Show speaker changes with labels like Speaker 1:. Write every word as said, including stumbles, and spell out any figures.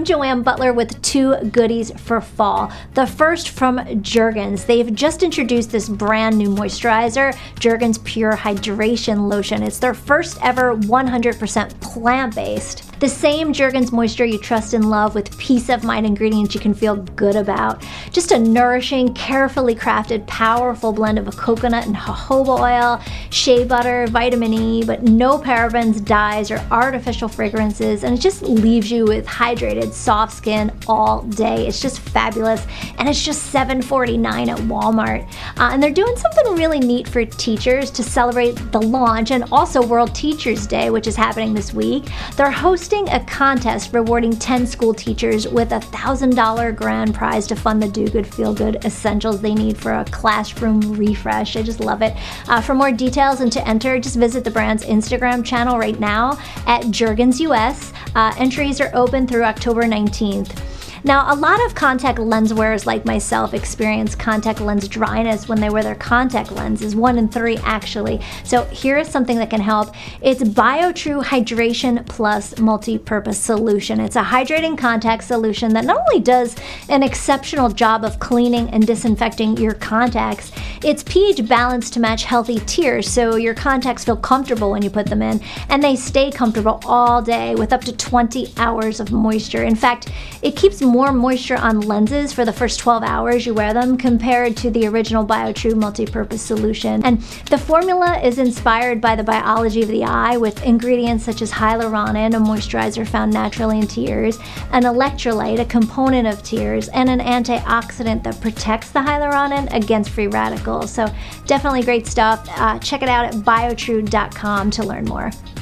Speaker 1: Joanne Butler with two goodies for fall. The first from Jergens. They've just introduced this brand new moisturizer, Jergens Pure Hydration Lotion. It's their first ever one hundred percent plant-based. The same Jergens moisture you trust and love with peace of mind ingredients you can feel good about. Just a nourishing, carefully crafted, powerful blend of a coconut and jojoba oil, shea butter, vitamin E, but no parabens, dyes, or artificial fragrances, and it just leaves you with hydrated, soft skin all day. It's just fabulous, and it's just seven forty-nine at Walmart. Uh, and they're doing something really neat for teachers to celebrate the launch and also World Teachers Day, which is happening this week. They're hosting a contest rewarding ten school teachers with a one thousand dollars grand prize to fund the Do Good, Feel Good essentials they need for a classroom refresh. I just love it. Uh, for more details and to enter, just visit the brand's Instagram channel right now at Jergens U S. Uh, entries are open through October nineteenth. Now, a lot of contact lens wearers like myself experience contact lens dryness when they wear their contact lenses, one in three actually. So here is something that can help. It's BioTrue Hydration Plus Multi-Purpose Solution. It's a hydrating contact solution that not only does an exceptional job of cleaning and disinfecting your contacts, it's pH balanced to match healthy tears, so your contacts feel comfortable when you put them in, and they stay comfortable all day with up to twenty hours of moisture. In fact, it keeps more moisture on lenses for the first twelve hours you wear them compared to the original BioTrue multi-purpose solution. And the formula is inspired by the biology of the eye with ingredients such as hyaluronan, a moisturizer found naturally in tears, an electrolyte, a component of tears, and an antioxidant that protects the hyaluronan against free radicals. So definitely great stuff. Uh, check it out at biotrue dot com to learn more.